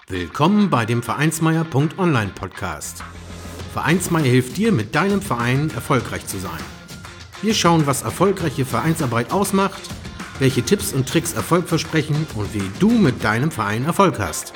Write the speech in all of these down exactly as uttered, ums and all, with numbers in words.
Willkommen bei dem Vereinsmeier Punkt online Podcast. Vereinsmeier hilft dir, mit deinem Verein erfolgreich zu sein. Wir schauen, was erfolgreiche Vereinsarbeit ausmacht, welche Tipps und Tricks Erfolg versprechen und wie du mit deinem Verein Erfolg hast.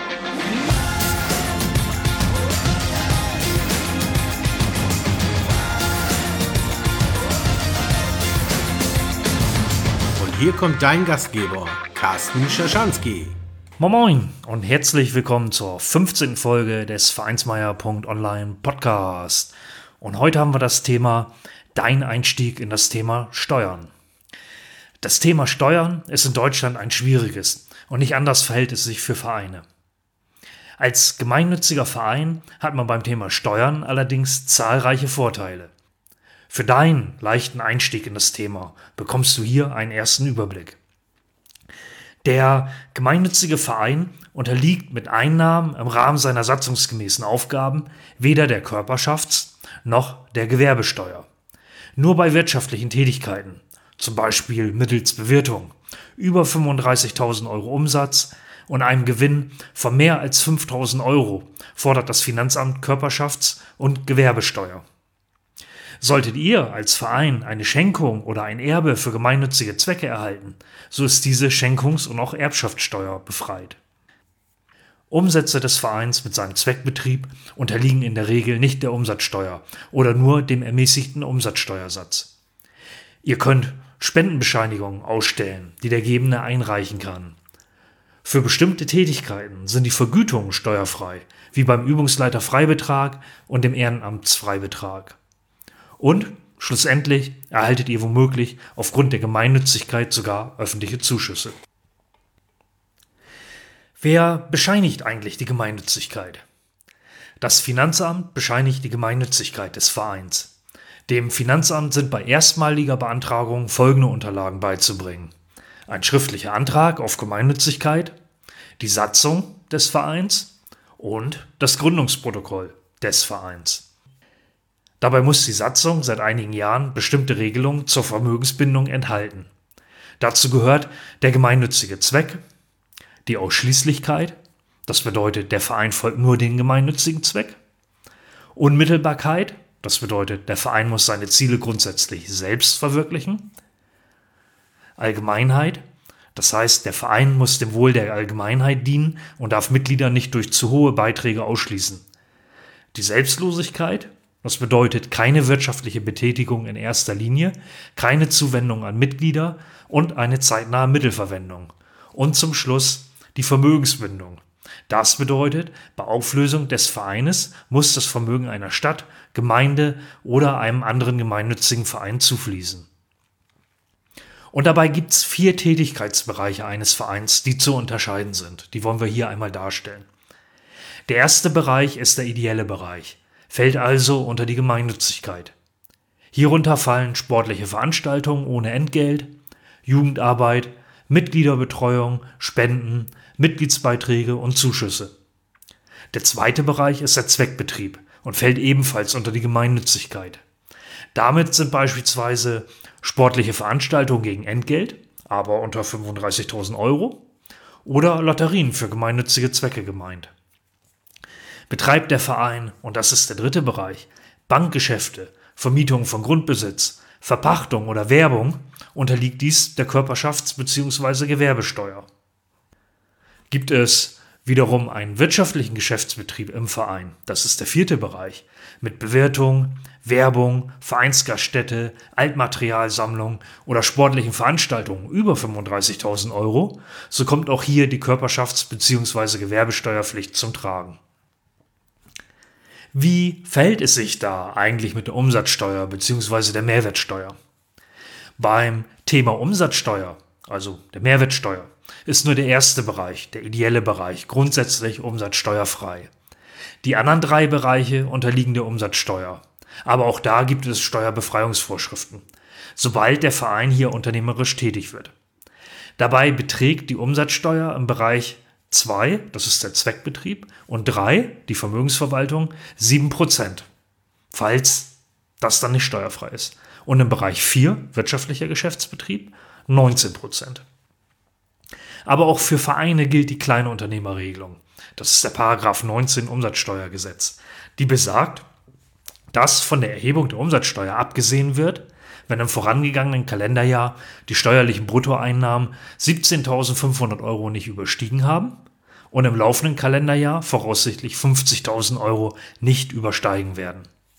Und hier kommt dein Gastgeber, Carsten Schaschanski. Moin Moin und herzlich willkommen zur fünfzehnten Folge des Vereinsmeier Punkt online Podcast. Und heute haben wir das Thema Dein Einstieg in das Thema Steuern. Das Thema Steuern ist in Deutschland ein schwieriges und nicht anders verhält es sich für Vereine. Als gemeinnütziger Verein hat man beim Thema Steuern allerdings zahlreiche Vorteile. Für deinen leichten Einstieg in das Thema bekommst du hier einen ersten Überblick. Der gemeinnützige Verein unterliegt mit Einnahmen im Rahmen seiner satzungsgemäßen Aufgaben weder der Körperschafts- noch der Gewerbesteuer. Nur bei wirtschaftlichen Tätigkeiten, zum Beispiel mittels Bewirtung, über fünfunddreißigtausend Euro Umsatz und einem Gewinn von mehr als fünftausend Euro fordert das Finanzamt Körperschafts- und Gewerbesteuer. Solltet ihr als Verein eine Schenkung oder ein Erbe für gemeinnützige Zwecke erhalten, so ist diese Schenkungs- und auch Erbschaftssteuer befreit. Umsätze des Vereins mit seinem Zweckbetrieb unterliegen in der Regel nicht der Umsatzsteuer oder nur dem ermäßigten Umsatzsteuersatz. Ihr könnt Spendenbescheinigungen ausstellen, die der Gebende einreichen kann. Für bestimmte Tätigkeiten sind die Vergütungen steuerfrei, wie beim Übungsleiterfreibetrag und dem Ehrenamtsfreibetrag. Und schlussendlich erhaltet ihr womöglich aufgrund der Gemeinnützigkeit sogar öffentliche Zuschüsse. Wer bescheinigt eigentlich die Gemeinnützigkeit? Das Finanzamt bescheinigt die Gemeinnützigkeit des Vereins. Dem Finanzamt sind bei erstmaliger Beantragung folgende Unterlagen beizubringen: ein schriftlicher Antrag auf Gemeinnützigkeit, die Satzung des Vereins und das Gründungsprotokoll des Vereins. Dabei muss die Satzung seit einigen Jahren bestimmte Regelungen zur Vermögensbindung enthalten. Dazu gehört der gemeinnützige Zweck, die Ausschließlichkeit, das bedeutet, der Verein folgt nur den gemeinnützigen Zweck, Unmittelbarkeit, das bedeutet, der Verein muss seine Ziele grundsätzlich selbst verwirklichen, Allgemeinheit, das heißt, der Verein muss dem Wohl der Allgemeinheit dienen und darf Mitglieder nicht durch zu hohe Beiträge ausschließen, die Selbstlosigkeit, das bedeutet keine wirtschaftliche Betätigung in erster Linie, keine Zuwendung an Mitglieder und eine zeitnahe Mittelverwendung. Und zum Schluss die Vermögensbindung. Das bedeutet, bei Auflösung des Vereines muss das Vermögen einer Stadt, Gemeinde oder einem anderen gemeinnützigen Verein zufließen. Und dabei gibt es vier Tätigkeitsbereiche eines Vereins, die zu unterscheiden sind. Die wollen wir hier einmal darstellen. Der erste Bereich ist der ideelle Bereich. Fällt also unter die Gemeinnützigkeit. Hierunter fallen sportliche Veranstaltungen ohne Entgelt, Jugendarbeit, Mitgliederbetreuung, Spenden, Mitgliedsbeiträge und Zuschüsse. Der zweite Bereich ist der Zweckbetrieb und fällt ebenfalls unter die Gemeinnützigkeit. Damit sind beispielsweise sportliche Veranstaltungen gegen Entgelt, aber unter fünfunddreißigtausend Euro, oder Lotterien für gemeinnützige Zwecke gemeint. Betreibt der Verein, und das ist der dritte Bereich, Bankgeschäfte, Vermietung von Grundbesitz, Verpachtung oder Werbung, unterliegt dies der Körperschafts- bzw. Gewerbesteuer. Gibt es wiederum einen wirtschaftlichen Geschäftsbetrieb im Verein, das ist der vierte Bereich, mit Bewirtung, Werbung, Vereinsgaststätte, Altmaterialsammlung oder sportlichen Veranstaltungen über fünfunddreißigtausend Euro, so kommt auch hier die Körperschafts- bzw. Gewerbesteuerpflicht zum Tragen. Wie verhält es sich da eigentlich mit der Umsatzsteuer bzw. der Mehrwertsteuer? Beim Thema Umsatzsteuer, also der Mehrwertsteuer, ist nur der erste Bereich, der ideelle Bereich, grundsätzlich umsatzsteuerfrei. Die anderen drei Bereiche unterliegen der Umsatzsteuer, aber auch da gibt es Steuerbefreiungsvorschriften, sobald der Verein hier unternehmerisch tätig wird. Dabei beträgt die Umsatzsteuer im Bereich zwei, das ist der Zweckbetrieb, und drei, die Vermögensverwaltung, sieben Prozent, falls das dann nicht steuerfrei ist. Und im Bereich vier, wirtschaftlicher Geschäftsbetrieb, neunzehn Prozent. Aber auch für Vereine gilt die Kleinunternehmerregelung. Das ist der Paragraph neunzehn Umsatzsteuergesetz. Die besagt, dass von der Erhebung der Umsatzsteuer abgesehen wird, wenn im vorangegangenen Kalenderjahr die steuerlichen Bruttoeinnahmen siebzehntausendfünfhundert Euro nicht überstiegen haben und im laufenden Kalenderjahr voraussichtlich fünfzigtausend Euro nicht übersteigen werden.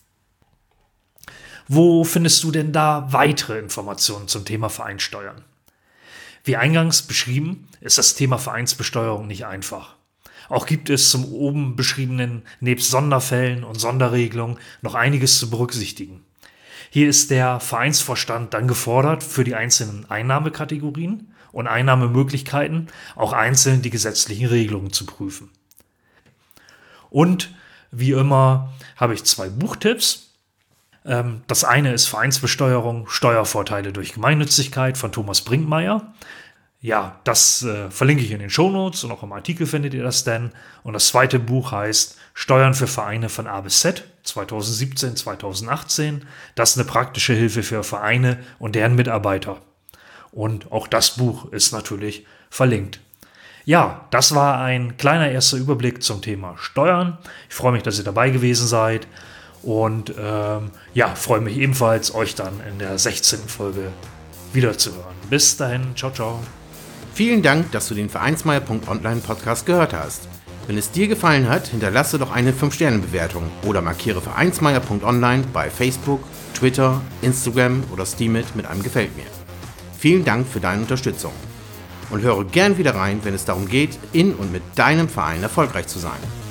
Wo findest du denn da weitere Informationen zum Thema Vereinssteuern? Wie eingangs beschrieben, ist das Thema Vereinsbesteuerung nicht einfach. Auch gibt es zum oben beschriebenen nebst Sonderfällen und Sonderregelungen noch einiges zu berücksichtigen. Hier ist der Vereinsvorstand dann gefordert, für die einzelnen Einnahmekategorien und Einnahmemöglichkeiten auch einzeln die gesetzlichen Regelungen zu prüfen. Und wie immer habe ich zwei Buchtipps. Das eine ist Vereinsbesteuerung, Steuervorteile durch Gemeinnützigkeit von Thomas Brinkmeier. Ja, das äh, verlinke ich in den Shownotes und auch im Artikel findet ihr das dann. Und das zweite Buch heißt Steuern für Vereine von A bis Z zweitausendsiebzehn bis zweitausendachtzehn. Das ist eine praktische Hilfe für Vereine und deren Mitarbeiter. Und auch das Buch ist natürlich verlinkt. Ja, das war ein kleiner erster Überblick zum Thema Steuern. Ich freue mich, dass ihr dabei gewesen seid. Und ähm, ja, freue mich ebenfalls, euch dann in der sechzehnten Folge wiederzuhören. Bis dahin, ciao, ciao. Vielen Dank, dass du den Vereinsmeier Punkt online Podcast gehört hast. Wenn es dir gefallen hat, hinterlasse doch eine fünf Sterne Bewertung oder markiere Vereinsmeier Punkt online bei Facebook, Twitter, Instagram oder Steemit mit einem Gefällt mir. Vielen Dank für deine Unterstützung. Und höre gern wieder rein, wenn es darum geht, in und mit deinem Verein erfolgreich zu sein.